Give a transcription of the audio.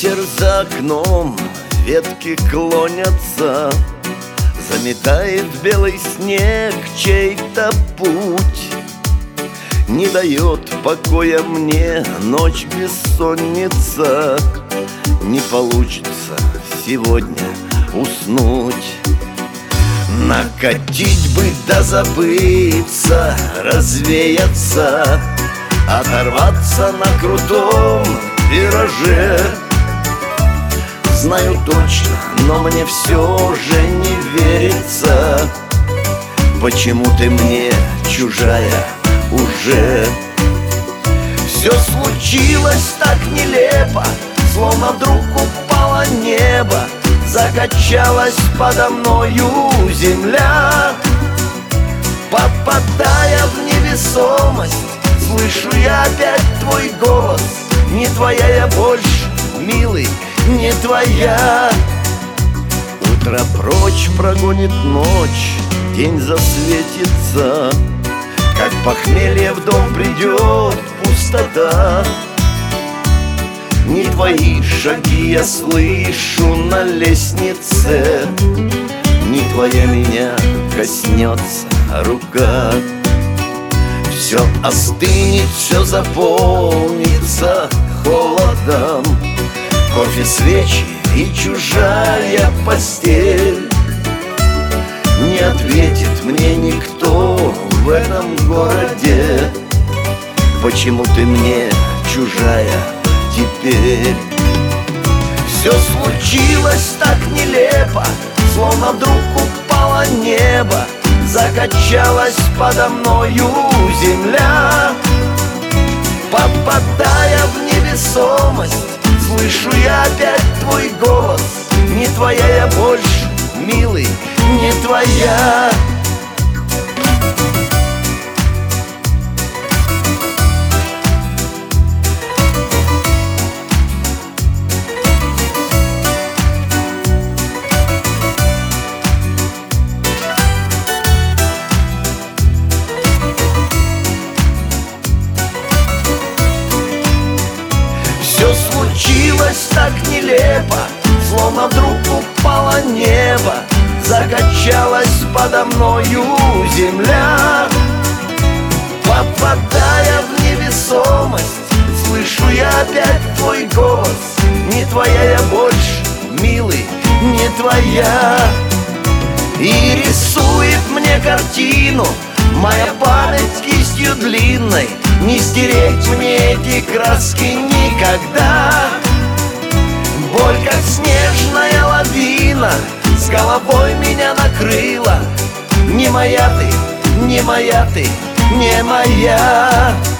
Ветер за окном, ветки клонятся, заметает белый снег чей-то путь. Не дает покоя мне ночь бессонница, не получится сегодня уснуть. Накатить бы да забыться, развеяться, оторваться на крутом вираже. Знаю точно, но мне все же не верится. Почему ты мне чужая уже? Все случилось так нелепо, словно вдруг упало небо, закачалась подо мною земля. Попадая в невесомость, слышу я опять твой голос. Не твоя я больше, милый, не твоя. Утро прочь прогонит ночь, день засветится, как похмелье в дом придет пустота. Не твои шаги я слышу на лестнице, не твоя меня коснется рука. Все остынет, все заполнится холодом, кофе, свечи и чужая постель. Не ответит мне никто в этом городе. Почему ты мне чужая теперь? Все случилось так нелепо, словно вдруг упало небо, закачалась подо мною земля. Попадая в невесомость, слышу я опять твой голос. Не твоя я больше, милый, не твоя. Все случилось так нелепо, словно вдруг упало небо, закачалась подо мною земля. Попадая в невесомость, слышу я опять твой голос. Не твоя я больше, милый, не твоя. И рисует мне картину моя память кистью длинной. Не стереть мне эти краски никогда. Боль, как снежная лавина, с головой меня накрыла. Не моя ты, не моя ты, не моя.